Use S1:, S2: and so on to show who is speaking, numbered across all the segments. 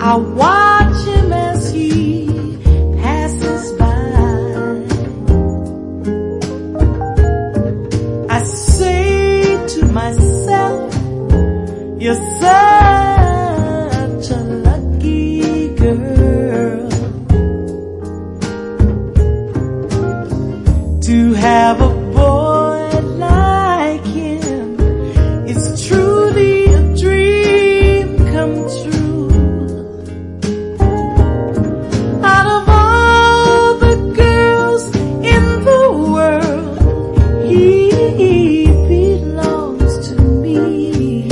S1: I watch him as he passes by. I say to myself, you're such a lucky girl to have a boy like him. It's truly a dream come true. Out of all the girls in the world, he belongs to me.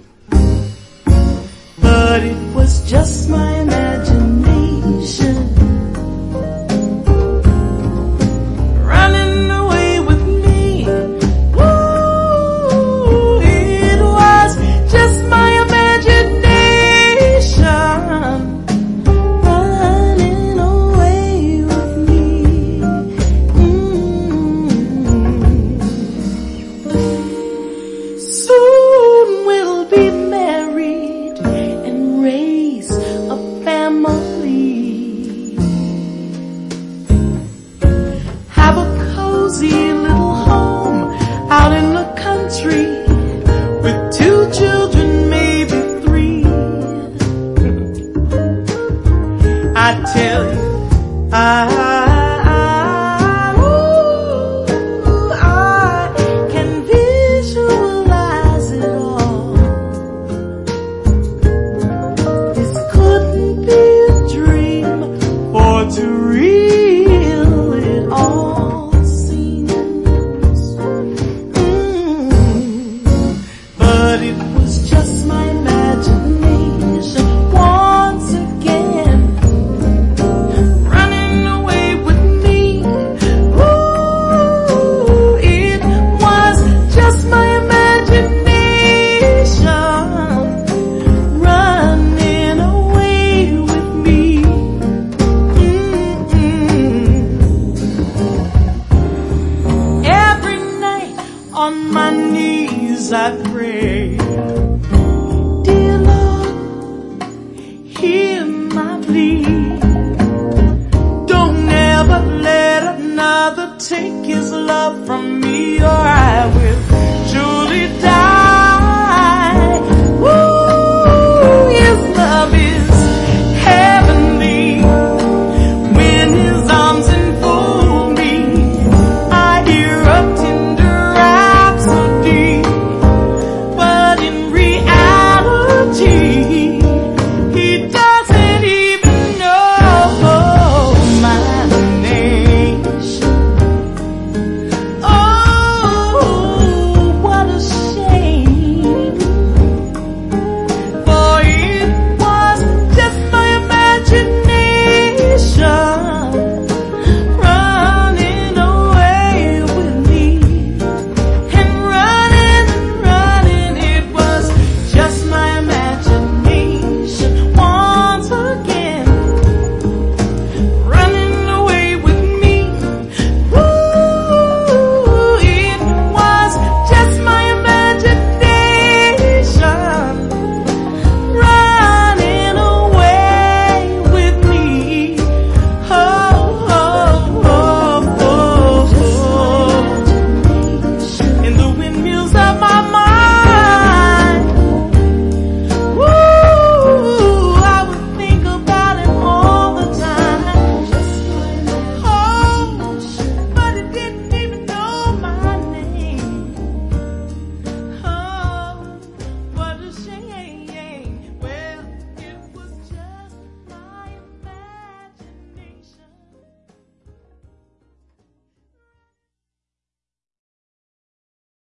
S1: But it was just my imagination running away with me. Ooh, it was just my imagination running away with me. Soon we'll be married and raise a family. Have a cozy little home out in the country with 2 children, maybe 3. I tell you, I can visualize it all. This couldn't be a dream, for to real it all seems. But it was just my imagination once again running away with me. Ooh, it was just my imagination running away with me. Every night on my knees I pray, dear Lord, hear my plea.